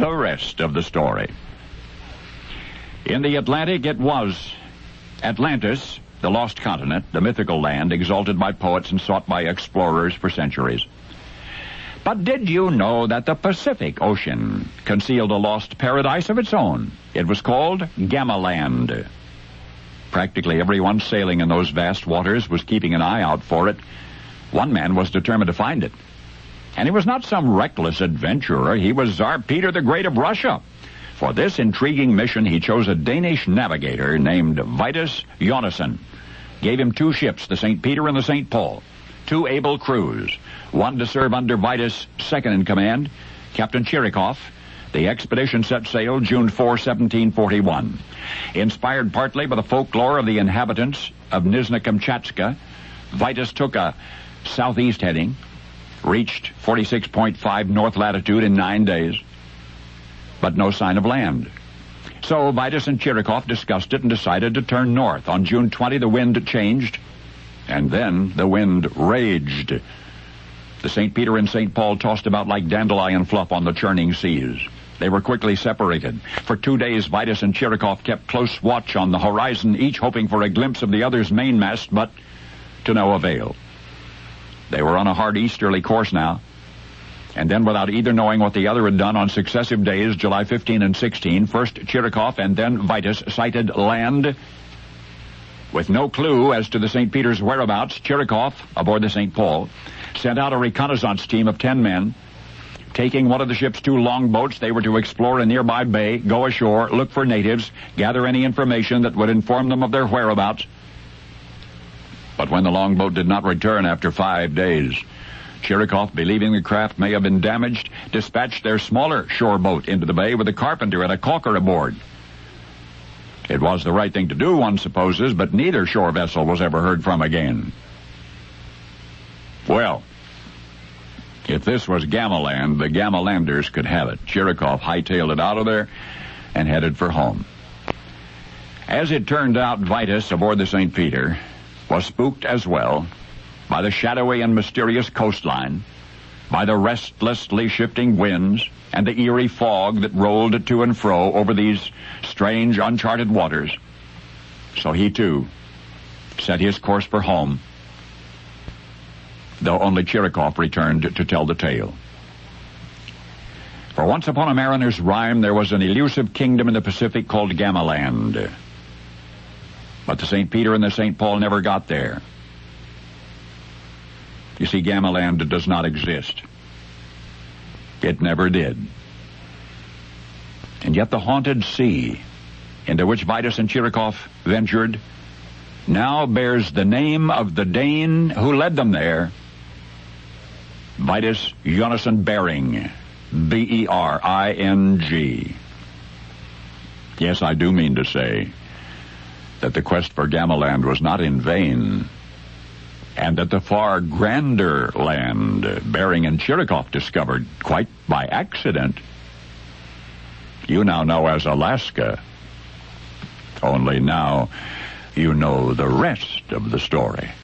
the rest of the story. In the Atlantic, it was Atlantis, the lost continent, the mythical land exalted by poets and sought by explorers for centuries. But did you know that the Pacific Ocean concealed a lost paradise of its own? It was called Gamaland. Practically everyone sailing in those vast waters was keeping an eye out for it. One man was determined to find it. And he was not some reckless adventurer. He was Tsar Peter the Great of Russia. For this intriguing mission, he chose a Danish navigator named Vitus Jonassen. Gave him 2 ships, the St. Peter and the St. Paul. 2 able crews. One to serve under Vitus' second in command, Captain Chirikov. The expedition set sail June 4, 1741. Inspired partly by the folklore of the inhabitants of Nizhny-Kamchatka, Vitus took a southeast heading, reached 46.5 north latitude in 9 days, but no sign of land. So Vitus and Chirikov discussed it and decided to turn north. On June 20, the wind changed, and then the wind raged. The St. Peter and St. Paul tossed about like dandelion fluff on the churning seas. They were quickly separated. For 2 days, Vitus and Chirikov kept close watch on the horizon, each hoping for a glimpse of the other's mainmast, but to no avail. They were on a hard easterly course now. And then, without either knowing what the other had done on successive days, July 15 and 16, first Chirikov and then Vitus sighted land. With no clue as to the St. Peter's whereabouts, Chirikov, aboard the St. Paul, sent out a reconnaissance team of 10 men. Taking one of the ship's 2 longboats, they were to explore a nearby bay, go ashore, look for natives, gather any information that would inform them of their whereabouts. But when the longboat did not return after 5 days, Chirikov, believing the craft may have been damaged, dispatched their smaller shore boat into the bay with a carpenter and a caulker aboard. It was the right thing to do, one supposes, but neither shore vessel was ever heard from again. Well, if this was Gamaland, the Gamalanders could have it. Chirikov hightailed it out of there and headed for home. As it turned out, Vitus, aboard the St. Peter, was spooked as well by the shadowy and mysterious coastline, by the restlessly shifting winds, and the eerie fog that rolled to and fro over these strange, uncharted waters. So he, too, set his course for home, though only Chirikov returned to tell the tale. For once upon a mariner's rhyme, there was an elusive kingdom in the Pacific called Gamaland. But the St. Peter and the St. Paul never got there. You see, Gamaland does not exist. It never did. And yet the haunted sea, into which Vitus and Chirikov ventured, now bears the name of the Dane who led them there, Vitus Jonassen Bering, B-E-R-I-N-G. Yes, I do mean to say that the quest for Gamaland was not in vain, and that the far grander land Bering and Chirikov discovered quite by accident, you now know as Alaska. Only now you know the rest of the story.